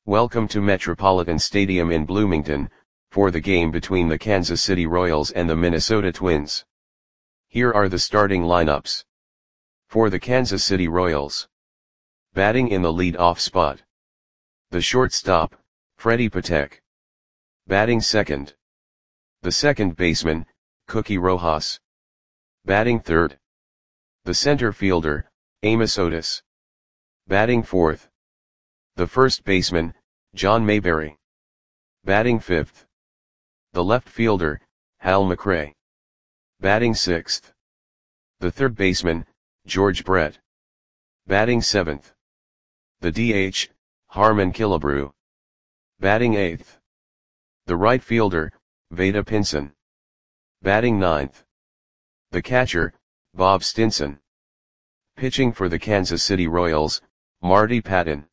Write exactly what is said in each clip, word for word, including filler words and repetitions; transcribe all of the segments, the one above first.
Welcome to Metropolitan Stadium in Bloomington, for the game between the Kansas City Royals and the Minnesota Twins. Here are the starting lineups. For the Kansas City Royals. Batting in the lead-off spot. The shortstop, Freddie Patek. Batting second. The second baseman, Cookie Rojas. Batting third. The center fielder, Amos Otis. Batting fourth. The first baseman, John Mayberry. Batting fifth. The left fielder, Hal McRae. Batting sixth. The third baseman, George Brett. Batting seventh. The D H, Harmon Killebrew. Batting eighth. The right fielder, Vada Pinson. Batting ninth. The catcher, Bob Stinson. Pitching for the Kansas City Royals, Marty Patton.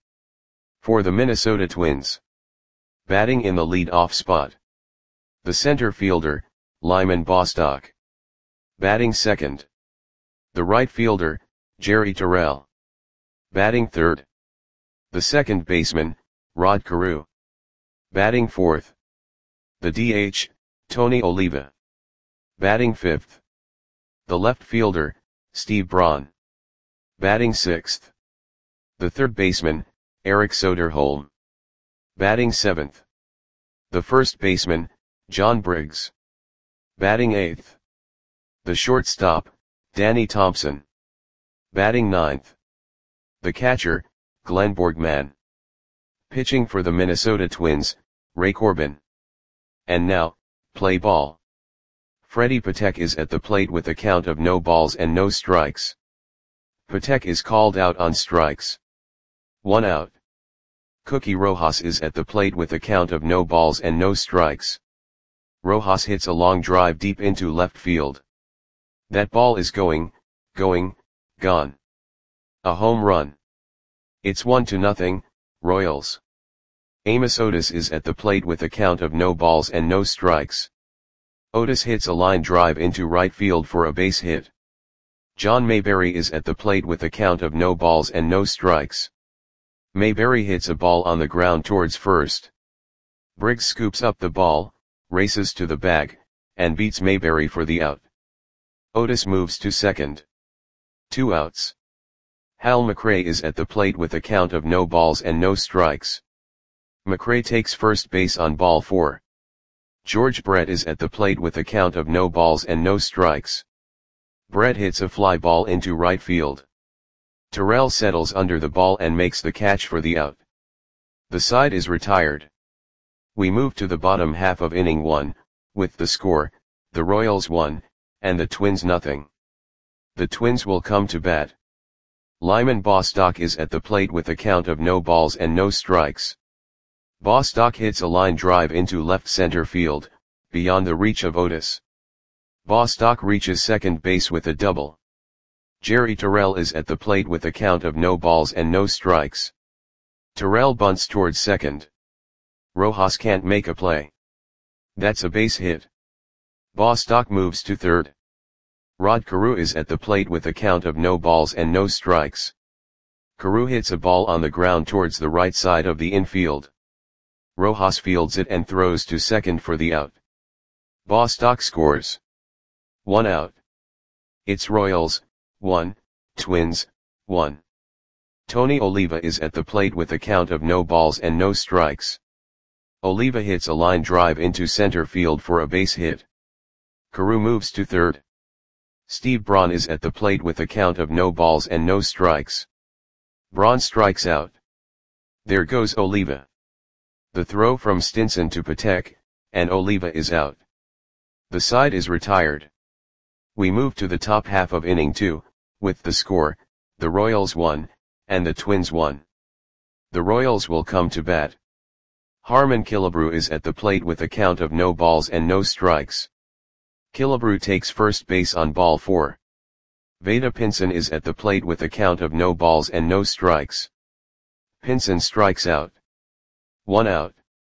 For the Minnesota Twins. Batting in the lead-off spot. The center fielder, Lyman Bostock. Batting second. The right fielder, Jerry Terrell. Batting third. The second baseman, Rod Carew. Batting fourth. The D H, Tony Oliva. Batting fifth. The left fielder, Steve Braun. Batting sixth. The third baseman, Eric Soderholm. Batting seventh. The first baseman, John Briggs. Batting eighth. The shortstop, Danny Thompson. Batting ninth. The catcher, Glenn Borgman. Pitching for the Minnesota Twins, Ray Corbin. And now, play ball. Freddie Patek is at the plate with a count of no balls and no strikes. Patek is called out on strikes. One out. Cookie Rojas is at the plate with a count of no balls and no strikes. Rojas hits a long drive deep into left field. That ball is going, going, gone. A home run. It's one to nothing, Royals. Amos Otis is at the plate with a count of no balls and no strikes. Otis hits a line drive into right field for a base hit. John Mayberry is at the plate with a count of no balls and no strikes. Mayberry hits a ball on the ground towards first. Briggs scoops up the ball, races to the bag, and beats Mayberry for the out. Otis moves to second. Two outs. Hal McRae is at the plate with a count of no balls and no strikes. McRae takes first base on ball four. George Brett is at the plate with a count of no balls and no strikes. Brett hits a fly ball into right field. Terrell settles under the ball and makes the catch for the out. The side is retired. We move to the bottom half of inning one, with the score, the Royals one, and the Twins nothing. The Twins will come to bat. Lyman Bostock is at the plate with a count of no balls and no strikes. Bostock hits a line drive into left center field, beyond the reach of Otis. Bostock reaches second base with a double. Jerry Terrell is at the plate with a count of no balls and no strikes. Terrell bunts towards second. Rojas can't make a play. That's a base hit. Bostock moves to third. Rod Carew is at the plate with a count of no balls and no strikes. Carew hits a ball on the ground towards the right side of the infield. Rojas fields it and throws to second for the out. Bostock scores. One out. It's Royals, one, Twins, one. Tony Oliva is at the plate with a count of no balls and no strikes. Oliva hits a line drive into center field for a base hit. Carew moves to third. Steve Braun is at the plate with a count of no balls and no strikes. Braun strikes out. There goes Oliva. The throw from Stinson to Patek, and Oliva is out. The side is retired. We move to the top half of inning two, with the score, the Royals one, and the Twins one. The Royals will come to bat. Harmon Killebrew is at the plate with a count of no balls and no strikes. Killebrew takes first base on ball four. Vada Pinson is at the plate with a count of no balls and no strikes. Pinson strikes out. One out.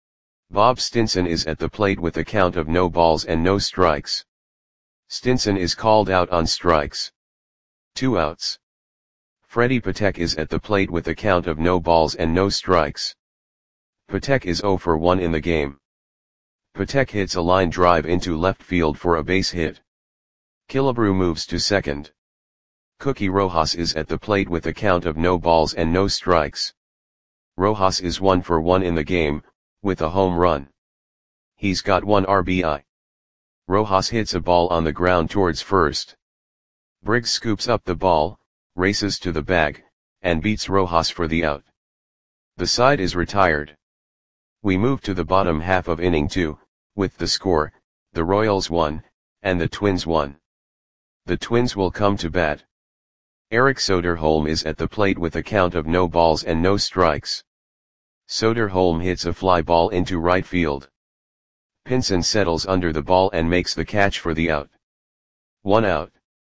Bob Stinson is at the plate with a count of no balls and no strikes. Stinson is called out on strikes. Two outs. Freddie Patek is at the plate with a count of no balls and no strikes. Patek is zero for one in the game. Patek hits a line drive into left field for a base hit. Killebrew moves to second. Cookie Rojas is at the plate with a count of no balls and no strikes. Rojas is one for one in the game, with a home run. He's got one R B I. Rojas hits a ball on the ground towards first. Briggs scoops up the ball, races to the bag, and beats Rojas for the out. The side is retired. We move to the bottom half of inning two, with the score, the Royals won, and the Twins won. The Twins will come to bat. Eric Soderholm is at the plate with a count of no balls and no strikes. Soderholm hits a fly ball into right field. Pinson settles under the ball and makes the catch for the out. One out.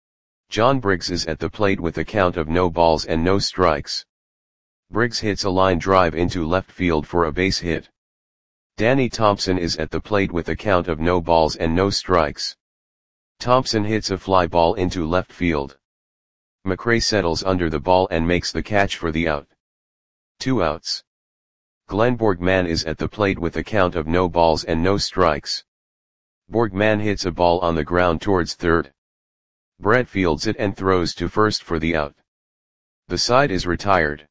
John Briggs is at the plate with a count of no balls and no strikes. Briggs hits a line drive into left field for a base hit. Danny Thompson is at the plate with a count of no balls and no strikes. Thompson hits a fly ball into left field. McRae settles under the ball and makes the catch for the out. Two outs. Glenn Borgman is at the plate with a count of no balls and no strikes. Borgman hits a ball on the ground towards third. Brett fields it and throws to first for the out. The side is retired.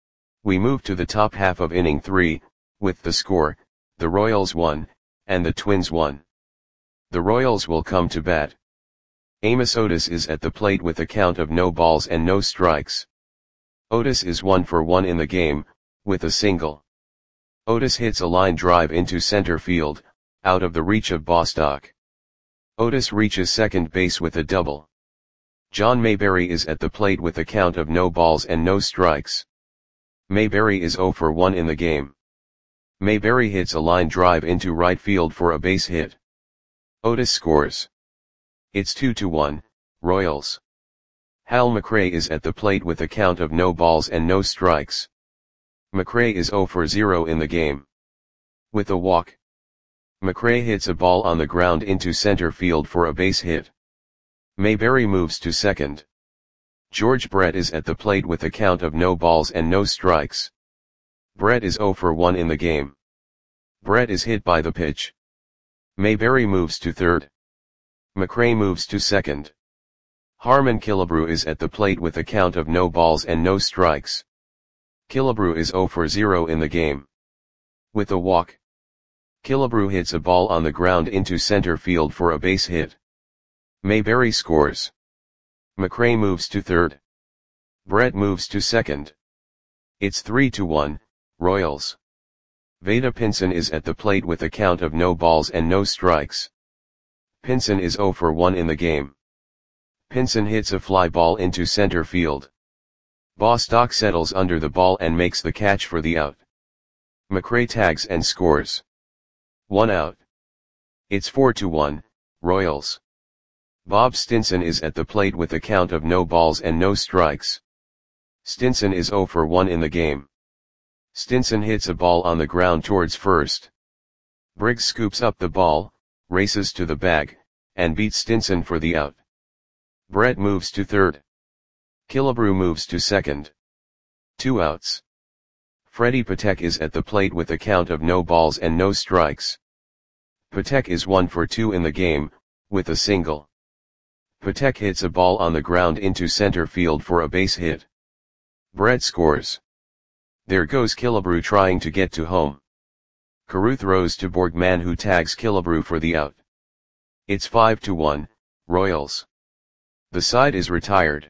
We move to the top half of inning three, with the score, the Royals won, and the Twins won. The Royals will come to bat. Amos Otis is at the plate with a count of no balls and no strikes. Otis is one for one in the game, with a single. Otis hits a line drive into center field, out of the reach of Bostock. Otis reaches second base with a double. John Mayberry is at the plate with a count of no balls and no strikes. Mayberry is zero for one in the game. Mayberry hits a line drive into right field for a base hit. Otis scores. It's two to one, Royals. Hal McRae is at the plate with a count of no balls and no strikes. McRae is zero for zero in the game. With a walk. McRae hits a ball on the ground into center field for a base hit. Mayberry moves to second. George Brett is at the plate with a count of no balls and no strikes. Brett is zero for one in the game. Brett is hit by the pitch. Mayberry moves to third. McRae moves to second. Harmon Killebrew is at the plate with a count of no balls and no strikes. Killebrew is zero for zero in the game. With a walk. Killebrew hits a ball on the ground into center field for a base hit. Mayberry scores. McRae moves to third. Brett moves to second. It's three to one, Royals. Vada Pinson is at the plate with a count of no balls and no strikes. Pinson is zero for one in the game. Pinson hits a fly ball into center field. Bostock settles under the ball and makes the catch for the out. McRae tags and scores. One out. It's four to one, Royals. Bob Stinson is at the plate with a count of no balls and no strikes. Stinson is zero for one in the game. Stinson hits a ball on the ground towards first. Briggs scoops up the ball, races to the bag, and beats Stinson for the out. Brett moves to third. Killebrew moves to second. Two outs. Freddie Patek is at the plate with a count of no balls and no strikes. Patek is one for two in the game, with a single. Patek hits a ball on the ground into center field for a base hit. Brett scores. There goes Killebrew trying to get to home. Carew throws to Borgman, who tags Killebrew for the out. It's five to one, Royals. The side is retired.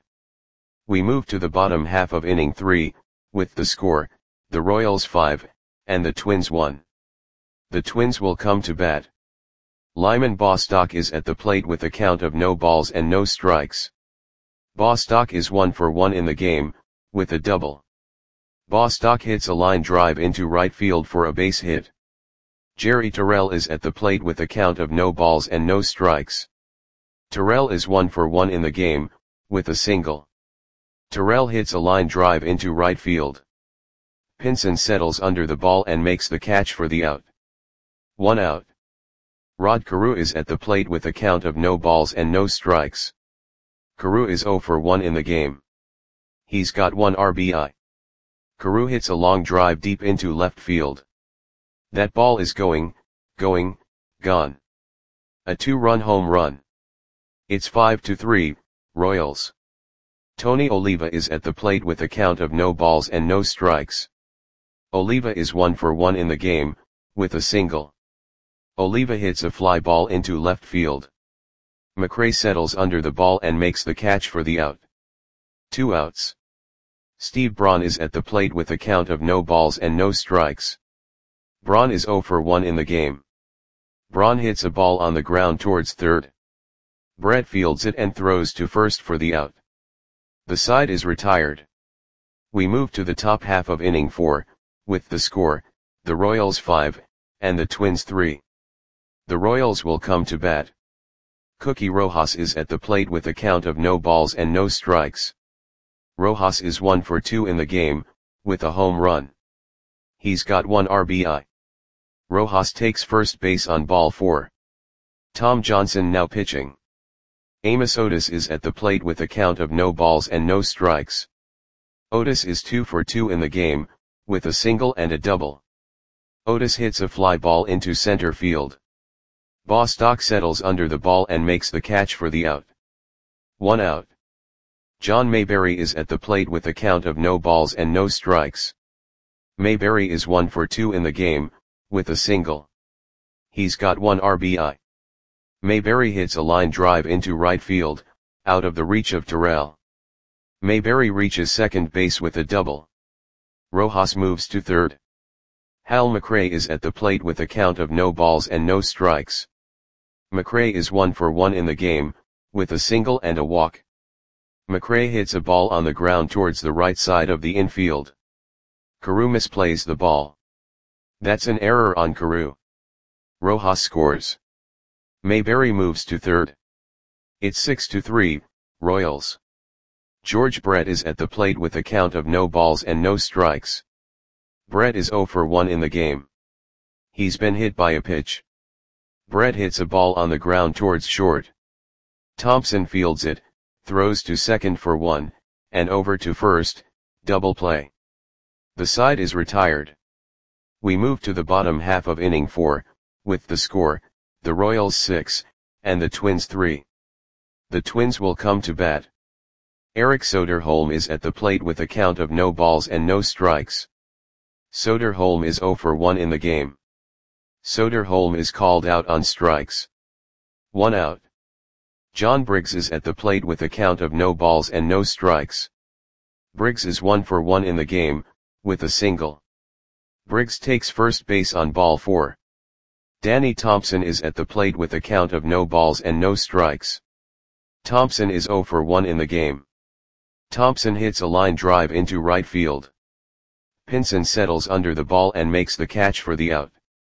We move to the bottom half of inning three, with the score, the Royals five, and the Twins one. The Twins will come to bat. Lyman Bostock is at the plate with a count of no balls and no strikes. Bostock is one for one in the game, with a double. Bostock hits a line drive into right field for a base hit. Jerry Terrell is at the plate with a count of no balls and no strikes. Terrell is one for one in the game, with a single. Terrell hits a line drive into right field. Pinson settles under the ball and makes the catch for the out. One out. Rod Carew is at the plate with a count of no balls and no strikes. Carew is zero for one in the game. He's got one R B I. Carew hits a long drive deep into left field. That ball is going, going, gone. A two-run home run. It's five to three, Royals. Tony Oliva is at the plate with a count of no balls and no strikes. Oliva is one for one in the game, with a single. Oliva hits a fly ball into left field. McRae settles under the ball and makes the catch for the out. Two outs. Steve Braun is at the plate with a count of no balls and no strikes. Braun is zero for one in the game. Braun hits a ball on the ground towards third. Brett fields it and throws to first for the out. The side is retired. We move to the top half of inning four, with the score, the Royals five, and the Twins three. The Royals will come to bat. Cookie Rojas is at the plate with a count of no balls and no strikes. Rojas is one for two in the game, with a home run. He's got one R B I. Rojas takes first base on ball four. Tom Johnson now pitching. Amos Otis is at the plate with a count of no balls and no strikes. Otis is two for two in the game, with a single and a double. Otis hits a fly ball into center field. Bostock settles under the ball and makes the catch for the out. One out. John Mayberry is at the plate with a count of no balls and no strikes. Mayberry is one for two in the game, with a single. He's got one R B I. Mayberry hits a line drive into right field, out of the reach of Terrell. Mayberry reaches second base with a double. Rojas moves to third. Hal McRae is at the plate with a count of no balls and no strikes. McRae is one for one in the game, with a single and a walk. McRae hits a ball on the ground towards the right side of the infield. Carew misplays the ball. That's an error on Carew. Rojas scores. Mayberry moves to third. It's six to three, Royals. George Brett is at the plate with a count of no balls and no strikes. Brett is zero for one in the game. He's been hit by a pitch. Brett hits a ball on the ground towards short. Thompson fields it, throws to second for one, and over to first, double play. The side is retired. We move to the bottom half of inning four, with the score, the Royals six, and the Twins three. The Twins will come to bat. Eric Soderholm is at the plate with a count of no balls and no strikes. Soderholm is zero for one in the game. Soderholm is called out on strikes. One out. John Briggs is at the plate with a count of no balls and no strikes. Briggs is one for one in the game, with a single. Briggs takes first base on ball four. Danny Thompson is at the plate with a count of no balls and no strikes. Thompson is zero for one in the game. Thompson hits a line drive into right field. Pinson settles under the ball and makes the catch for the out.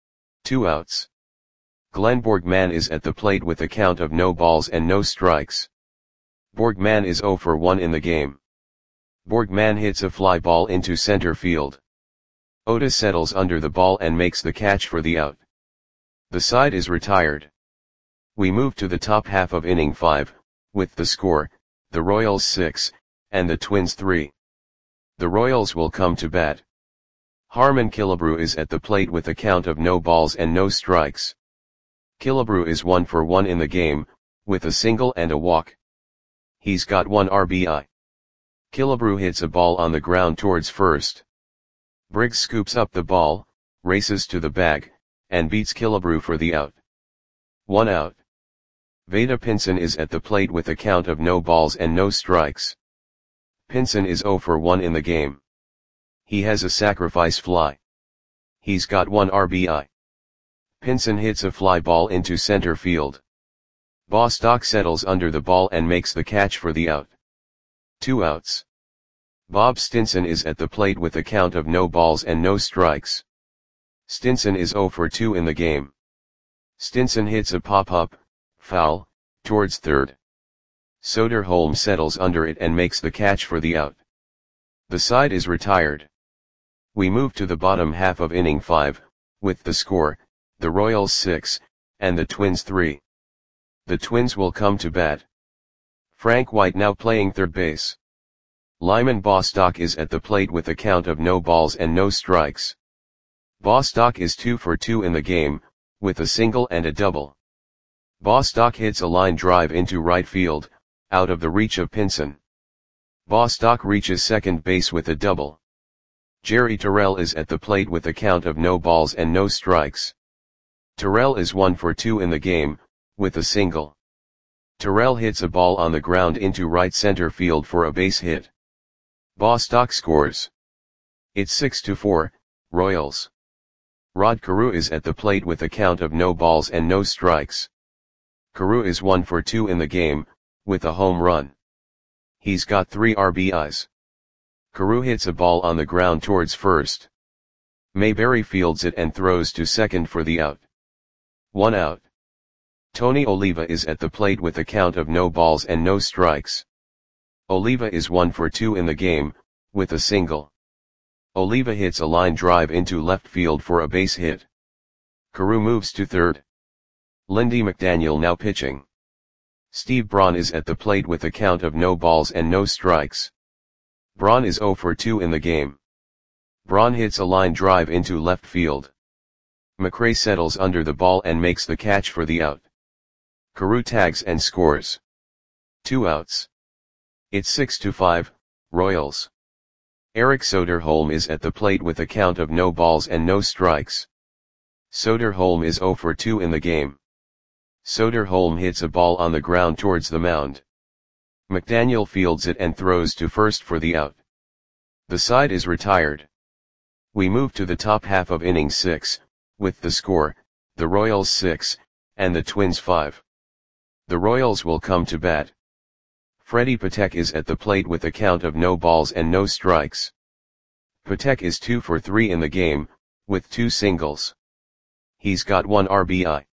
Two outs. Glenn Borgman is at the plate with a count of no balls and no strikes. Borgman is zero for one in the game. Borgman hits a fly ball into center field. Otis settles under the ball and makes the catch for the out. The side is retired. We move to the top half of inning five, with the score, the Royals six, and the Twins three. The Royals will come to bat. Harmon Killebrew is at the plate with a count of no balls and no strikes. Killebrew is one for one in the game, with a single and a walk. He's got one R B I. Killebrew hits a ball on the ground towards first. Briggs scoops up the ball, races to the bag, and beats Killebrew for the out. One out. Vada Pinson is at the plate with a count of no balls and no strikes. Pinson is zero for one in the game. He has a sacrifice fly. He's got one R B I. Pinson hits a fly ball into center field. Bostock settles under the ball and makes the catch for the out. Two outs. Bob Stinson is at the plate with a count of no balls and no strikes. Stinson is zero for two in the game. Stinson hits a pop-up, foul, towards third. Soderholm settles under it and makes the catch for the out. The side is retired. We move to the bottom half of inning five, with the score, the Royals six, and the Twins three. The Twins will come to bat. Frank White now playing third base. Lyman Bostock is at the plate with a count of no balls and no strikes. Bostock is two for two in the game, with a single and a double. Bostock hits a line drive into right field, out of the reach of Pinson. Bostock reaches second base with a double. Jerry Terrell is at the plate with a count of no balls and no strikes. Terrell is one for two in the game, with a single. Terrell hits a ball on the ground into right center field for a base hit. Bostock scores. It's six to four, Royals. Rod Carew is at the plate with a count of no balls and no strikes. Carew is one for two in the game, with a home run. He's got three R B Is. Carew hits a ball on the ground towards first. Mayberry fields it and throws to second for the out. One out. Tony Oliva is at the plate with a count of no balls and no strikes. Oliva is one for two in the game, with a single. Oliva hits a line drive into left field for a base hit. Carew moves to third. Lindy McDaniel now pitching. Steve Braun is at the plate with a count of no balls and no strikes. Braun is zero for two in the game. Braun hits a line drive into left field. McRae settles under the ball and makes the catch for the out. Carew tags and scores. Two outs. It's six to five, Royals. Eric Soderholm is at the plate with a count of no balls and no strikes. Soderholm is zero for two in the game. Soderholm hits a ball on the ground towards the mound. McDaniel fields it and throws to first for the out. The side is retired. We move to the top half of inning six, with the score, the Royals six, and the Twins five. The Royals will come to bat. Freddie Patek is at the plate with a count of no balls and no strikes. Patek is two for three in the game, with two singles. He's got one R B I.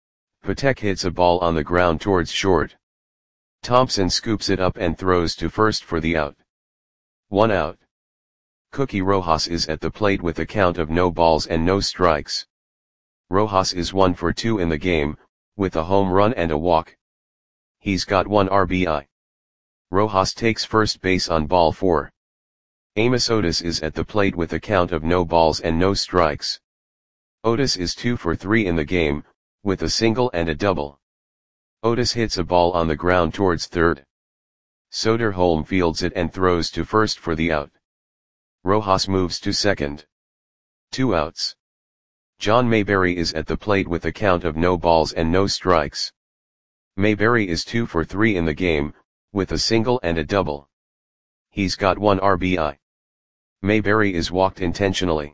Patek hits a ball on the ground towards short. Thompson scoops it up and throws to first for the out. One out. Cookie Rojas is at the plate with a count of no balls and no strikes. Rojas is one for two in the game, with a home run and a walk. He's got one R B I. Rojas takes first base on ball four. Amos Otis is at the plate with a count of no balls and no strikes. Otis is two for three in the game, with a single and a double. Otis hits a ball on the ground towards third. Soderholm fields it and throws to first for the out. Rojas moves to second. Two outs. John Mayberry is at the plate with a count of no balls and no strikes. Mayberry is two for three in the game, with a single and a double. He's got one R B I. Mayberry is walked intentionally.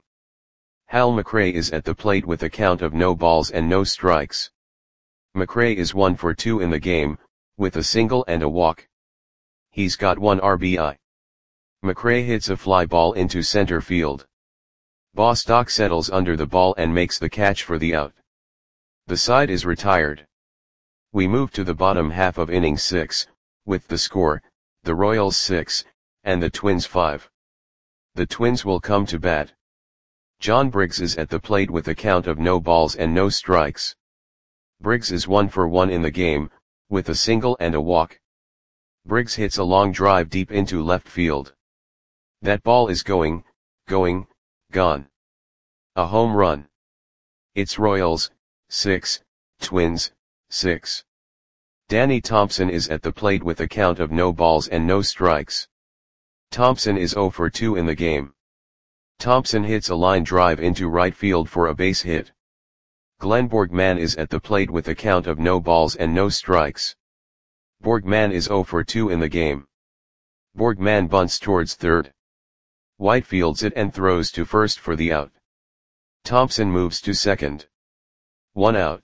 Hal McRae is at the plate with a count of no balls and no strikes. McRae is one for two in the game, with a single and a walk. He's got one R B I. McRae hits a fly ball into center field. Bostock settles under the ball and makes the catch for the out. The side is retired. We move to the bottom half of inning six, with the score, the Royals six, and the Twins five. The Twins will come to bat. John Briggs is at the plate with a count of no balls and no strikes. Briggs is one for one in the game, with a single and a walk. Briggs hits a long drive deep into left field. That ball is going, going, gone. A home run. It's Royals, six, Twins, six. Danny Thompson is at the plate with a count of no balls and no strikes. Thompson is zero for two in the game. Thompson hits a line drive into right field for a base hit. Glenn Borgman is at the plate with a count of no balls and no strikes. Borgman is zero for two in the game. Borgman bunts towards third. White fields it and throws to first for the out. Thompson moves to second. One out.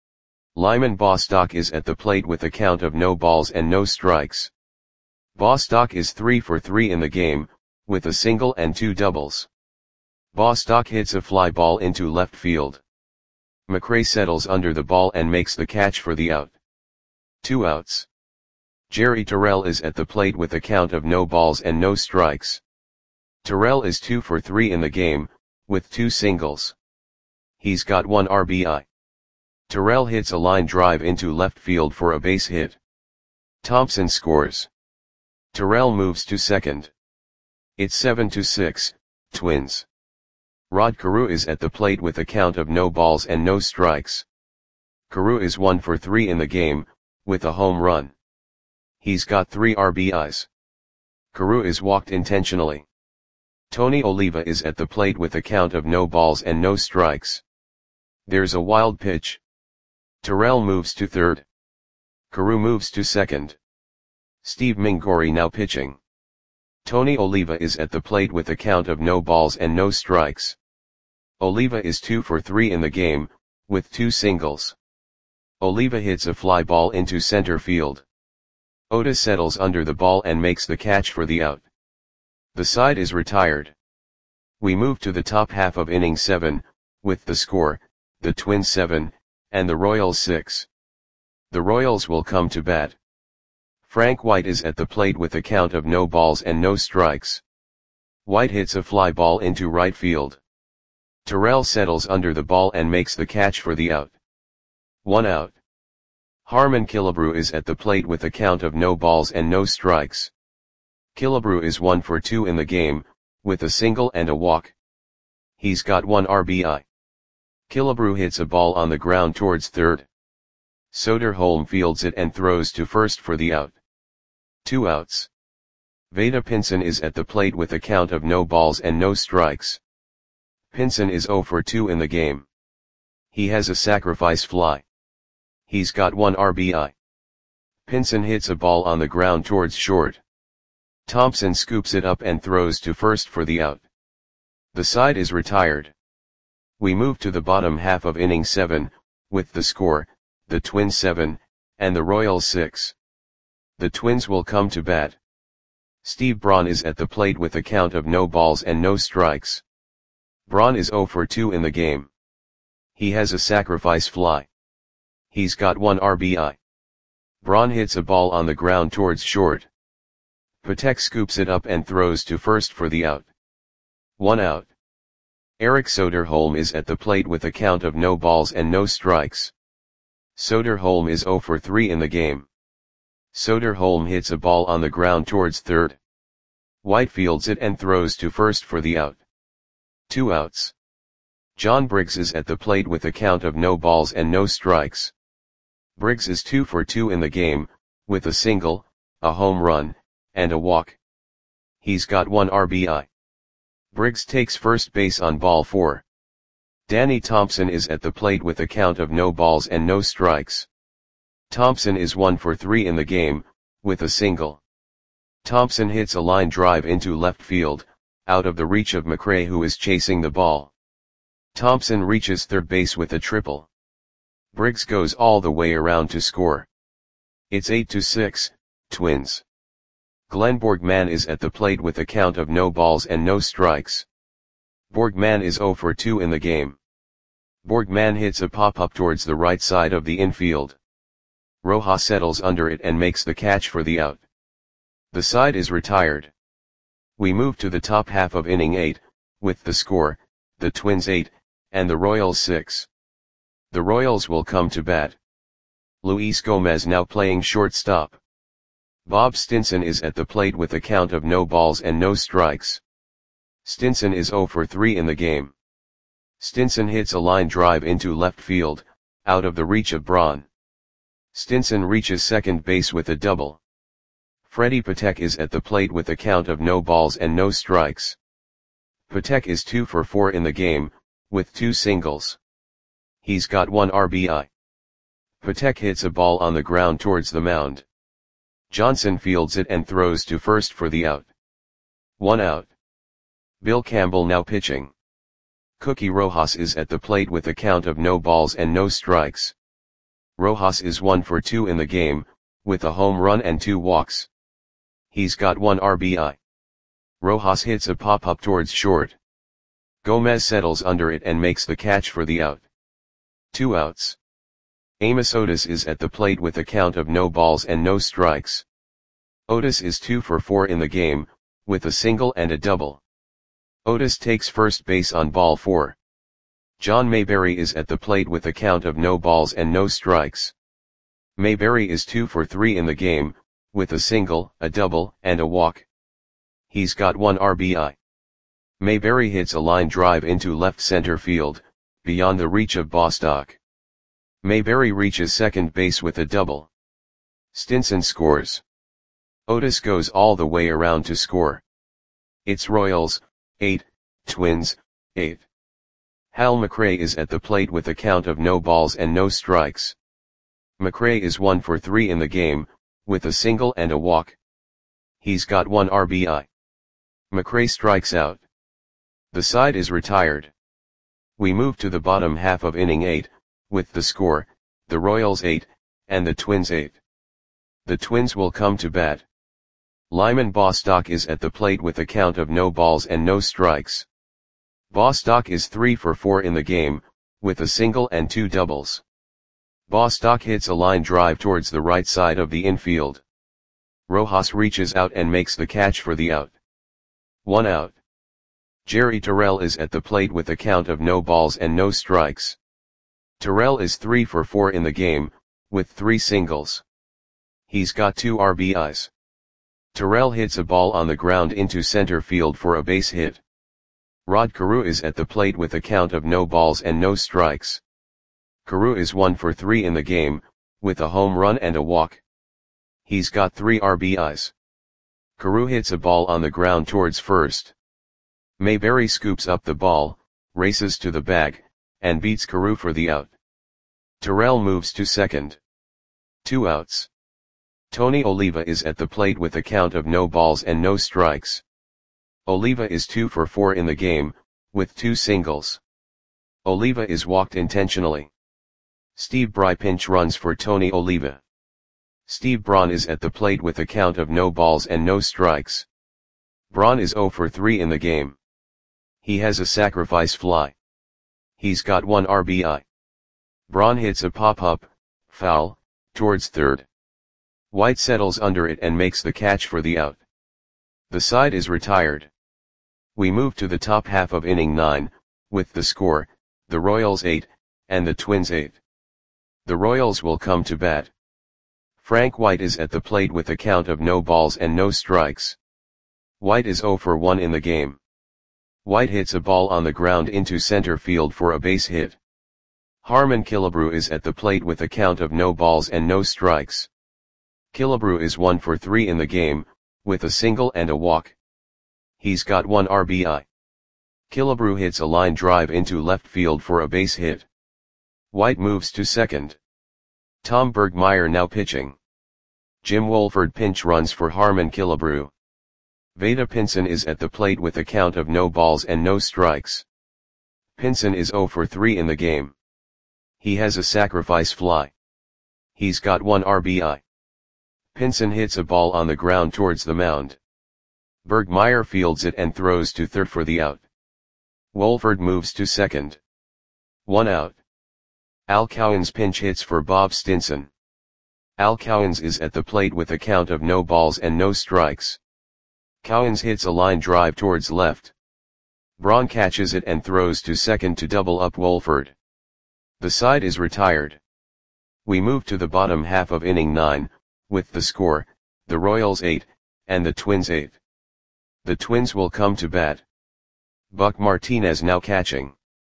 Lyman Bostock is at the plate with a count of no balls and no strikes. Bostock is three for three in the game, with a single and two doubles. Bostock hits a fly ball into left field. McRae settles under the ball and makes the catch for the out. Two outs. Jerry Terrell is at the plate with a count of no balls and no strikes. Terrell is two for three in the game, with two singles. He's got one R B I. Terrell hits a line drive into left field for a base hit. Thompson scores. Terrell moves to second. It's seven to six, Twins. Rod Carew is at the plate with a count of no balls and no strikes. Carew is one for three in the game, with a home run. He's got three R B Is. Carew is walked intentionally. Tony Oliva is at the plate with a count of no balls and no strikes. There's a wild pitch. Terrell moves to third. Carew moves to second. Steve Mingori now pitching. Tony Oliva is at the plate with a count of no balls and no strikes. Oliva is two for three in the game, with two singles. Oliva hits a fly ball into center field. Otis settles under the ball and makes the catch for the out. The side is retired. We move to the top half of inning seven, with the score, the Twins seven, and the Royals six. The Royals will come to bat. Frank White is at the plate with a count of no balls and no strikes. White hits a fly ball into right field. Terrell settles under the ball and makes the catch for the out. One out. Harmon Killebrew is at the plate with a count of no balls and no strikes. Killebrew is one for two in the game, with a single and a walk. He's got one R B I. Killebrew hits a ball on the ground towards third. Soderholm fields it and throws to first for the out. Two outs. Vada Pinson is at the plate with a count of no balls and no strikes. Pinson is zero for two in the game. He has a sacrifice fly. He's got one R B I. Pinson hits a ball on the ground towards short. Thompson scoops it up and throws to first for the out. The side is retired. We move to the bottom half of inning seven, with the score, the Twins seven, and the Royals six. The Twins will come to bat. Steve Braun is at the plate with a count of no balls and no strikes. Braun is zero for two in the game. He has a sacrifice fly. He's got one R B I. Braun hits a ball on the ground towards short. Patek scoops it up and throws to first for the out. One out. Eric Soderholm is at the plate with a count of no balls and no strikes. Soderholm is zero for three in the game. Soderholm hits a ball on the ground towards third. White fields it and throws to first for the out. Two outs. John Briggs is at the plate with a count of no balls and no strikes. Briggs is two for two in the game, with a single, a home run, and a walk. He's got one R B I. Briggs takes first base on ball four. Danny Thompson is at the plate with a count of no balls and no strikes. Thompson is one for three in the game, with a single. Thompson hits a line drive into left field, out of the reach of McRae, who is chasing the ball. Thompson reaches third base with a triple. Briggs goes all the way around to score. It's eight to six, Twins. Glenn Borgman is at the plate with a count of no balls and no strikes. Borgman is zero for two in the game. Borgman hits a pop-up towards the right side of the infield. Rojas settles under it and makes the catch for the out. The side is retired. We move to the top half of inning eight, with the score, the Twins eight, and the Royals six. The Royals will come to bat. Luis Gomez now playing shortstop. Bob Stinson is at the plate with a count of no balls and no strikes. Stinson is zero for three in the game. Stinson hits a line drive into left field, out of the reach of Braun. Stinson reaches second base with a double. Freddie Patek is at the plate with a count of no balls and no strikes. Patek is two for four in the game, with two singles. He's got one R B I. Patek hits a ball on the ground towards the mound. Johnson fields it and throws to first for the out. One out. Bill Campbell now pitching. Cookie Rojas is at the plate with a count of no balls and no strikes. Rojas is one for two in the game, with a home run and two walks. He's got one R B I. Rojas hits a pop-up towards short. Gomez settles under it and makes the catch for the out. Two outs. Amos Otis is at the plate with a count of no balls and no strikes. Otis is two for four in the game, with a single and a double. Otis takes first base on ball four. John Mayberry is at the plate with a count of no balls and no strikes. Mayberry is two for three in the game, with a single, a double, and a walk. He's got one R B I. Mayberry hits a line drive into left center field, beyond the reach of Bostock. Mayberry reaches second base with a double. Stinson scores. Otis goes all the way around to score. It's Royals, eight, Twins, eight. Hal McRae is at the plate with a count of no balls and no strikes. McRae is one for three in the game, with a single and a walk. He's got one R B I. McRae strikes out. The side is retired. We move to the bottom half of inning eight, with the score, the Royals eight, and the Twins eight. The Twins will come to bat. Lyman Bostock is at the plate with a count of no balls and no strikes. Bostock is three for four in the game, with a single and two doubles. Bostock hits a line drive towards the right side of the infield. Rojas reaches out and makes the catch for the out. One out. Jerry Terrell is at the plate with a count of no balls and no strikes. Terrell is three for four in the game, with three singles. He's got two R B Is. Terrell hits a ball on the ground into center field for a base hit. Rod Carew is at the plate with a count of no balls and no strikes. Carew is one for three in the game, with a home run and a walk. He's got three R B Is. Carew hits a ball on the ground towards first. Mayberry scoops up the ball, races to the bag, and beats Carew for the out. Terrell moves to second. Two outs. Tony Oliva is at the plate with a count of no balls and no strikes. Oliva is two for four in the game, with two singles. Oliva is walked intentionally. Steve Bry pinch runs for Tony Oliva. Steve Braun is at the plate with a count of no balls and no strikes. Braun is zero for three in the game. He has a sacrifice fly. He's got one R B I. Braun hits a pop-up, foul, towards third. White settles under it and makes the catch for the out. The side is retired. We move to the top half of inning nine, with the score, the Royals eight, and the Twins eight. The Royals will come to bat. Frank White is at the plate with a count of no balls and no strikes. White is zero for one in the game. White hits a ball on the ground into center field for a base hit. Harmon Killebrew is at the plate with a count of no balls and no strikes. Killebrew is one for three in the game, with a single and a walk. He's got one R B I. Killebrew hits a line drive into left field for a base hit. White moves to second. Tom Bergmeyer now pitching. Jim Wolford pinch runs for Harmon Killebrew. Vada Pinson is at the plate with a count of no balls and no strikes. Pinson is zero for three in the game. He has a sacrifice fly. He's got one R B I. Pinson hits a ball on the ground towards the mound. Bergmeyer fields it and throws to third for the out. Wolford moves to second. One out. Al Cowens pinch hits for Bob Stinson. Al Cowens is at the plate with a count of no balls and no strikes. Cowens hits a line drive towards left. Braun catches it and throws to second to double up Wolford. The side is retired. We move to the bottom half of inning nine, with the score, the Royals eight, and the Twins eight. The Twins will come to bat. Buck Martinez now catching.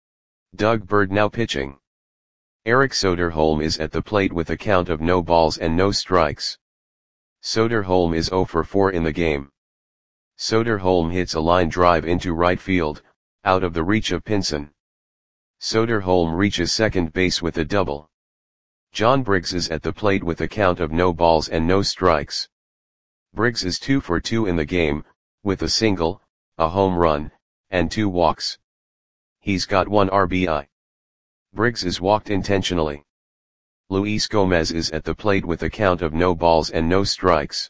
Doug Bird now pitching. Eric Soderholm is at the plate with a count of no balls and no strikes. Soderholm is zero for four in the game. Soderholm hits a line drive into right field, out of the reach of Pinson. Soderholm reaches second base with a double. John Briggs is at the plate with a count of no balls and no strikes. Briggs is two for two in the game, with a single, a home run, and two walks. He's got one R B I. Briggs is walked intentionally. Luis Gomez is at the plate with a count of no balls and no strikes.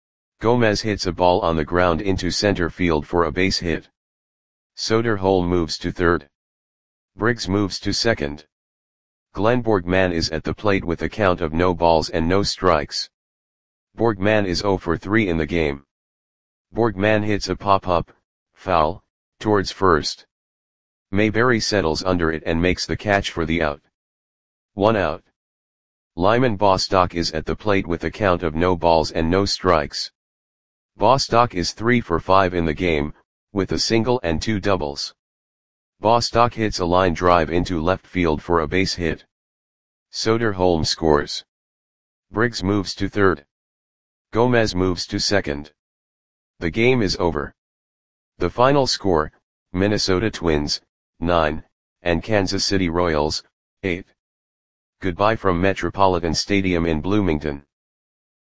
Gomez hits a ball on the ground into center field for a base hit. Soderholm moves to third. Briggs moves to second. Glenn Borgman is at the plate with a count of no balls and no strikes. Borgman is zero for three in the game. Borgman hits a pop-up, foul, towards first. Mayberry settles under it and makes the catch for the out. One out. Lyman Bostock is at the plate with a count of no balls and no strikes. Bostock is three for five in the game, with a single and two doubles. Bostock hits a line drive into left field for a base hit. Soderholm scores. Briggs moves to third. Gomez moves to second. The game is over. The final score, Minnesota Twins, nine, and Kansas City Royals, eight. Goodbye from Metropolitan Stadium in Bloomington.